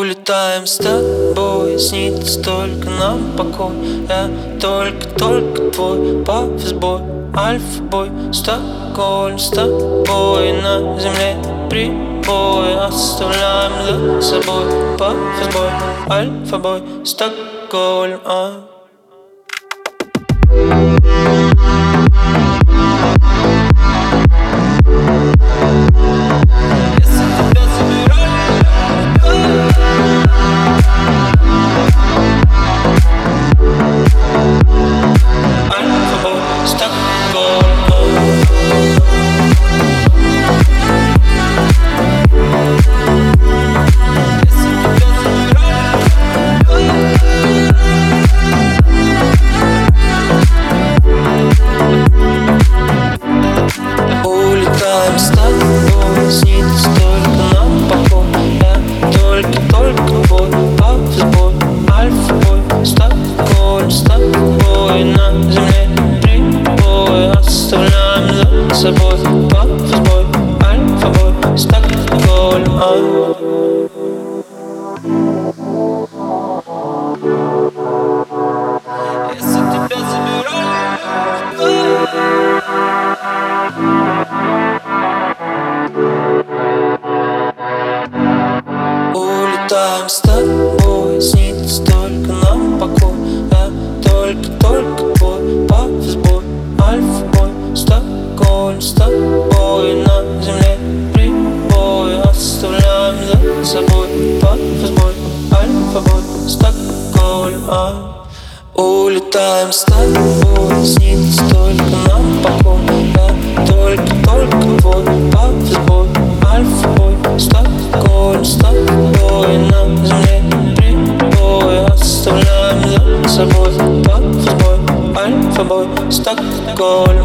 Улетаем с тобой, снится только нам покой. Я только твой, пафосбой, альфа-бой. Стокгольм с тобой, на земле прибой. Оставляем за собой пафосбой, альфа-бой, Стокгольм. Улетаем с тобой, снится только нам покой. Я только твой, пафосбой, альфа-бой. Стокгольм с тобой, на земле прибой. Оставляем за собой пафосбой, альфа-бой, Стокгольм. Если тебя забирали, улетаем с тобой, снится только нам покой. Я только твой, пафосбой, альфа-бой. Стокгольм с тобой, на земле прибой. Оставляем за собой пафосбой, альфа-бой, Стокгольм. Улетаем с тобой, снится только нам покой. Я только твой, пафосбой, альфа-бой. Стокгольм с тобой, на земле прибой. Оставляем за собой пафосбой, альфа-бой, Стокгольм.